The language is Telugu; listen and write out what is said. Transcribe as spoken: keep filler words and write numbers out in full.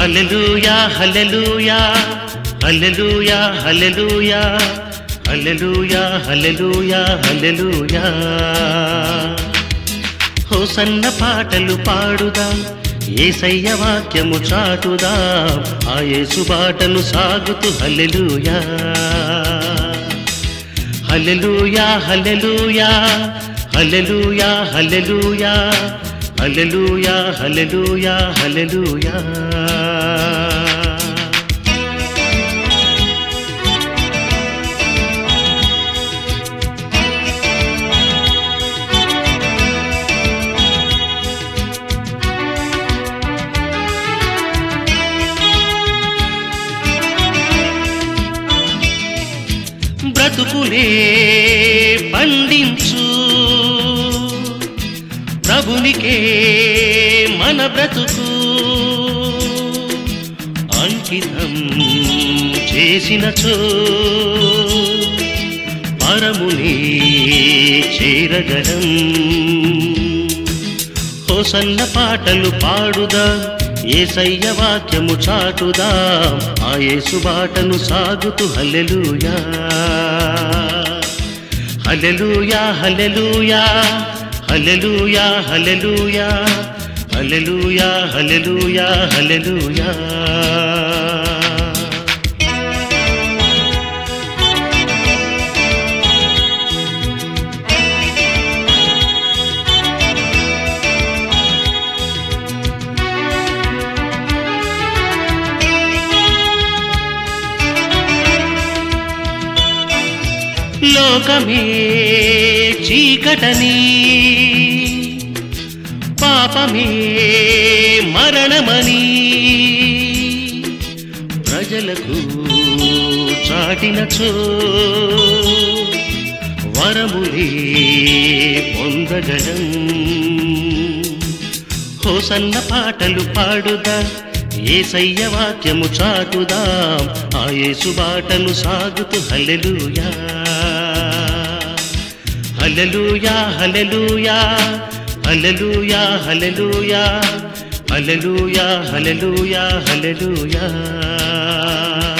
హల్లెలూయా హల్లెలూయా హల్లెలూయా హల్లెలూయా హల్లెలూయా హల్లెలూయా హల్లెలూయా హోసన్న పాటలు పాడుదాం, యేసయ్య వాక్యము చాటుదాం, ఆ యేసు బాటను సాగుతూ హల్లెలూయా హల్లెలూయా హల్లెలూయా హల్లెలూయా హల్లెలూయా హల్లెలూయా హల్లెలూయా హల్లెలూయా బ్రతుకునే పండించు ప్రభునికే మన బ్రతుకు అంకితం చేసినచో పరమునే చేరగలం. హోసన్న పాటలు పాడుదాం, యేసయ్య వాక్యము చాటుదాం, ఆ యేసు బాటను సాగుతూ హల్లెలూయా హల్లెలూయా హల్లెలూయా హల్లెలూయా హల్లెలూయా హల్లెలూయా హల్లెలూయా హల్లెలూయా లోకమే చీకటని, పాపమే మరణమని ప్రజలకు చాటినచో వరములే పొందగలం. హోసన్న పాటలు పాడుదా, యేసయ్య వాక్యము చాటుదాం, ఆ యేసు బాటను సాగుతూ హల్లెలూయా హల్లెలూయా హల్లెలూయా హల్లెలూయా హల్లెలూయా హల్లెలూయా హల్లెలూయా హల్లెలూయా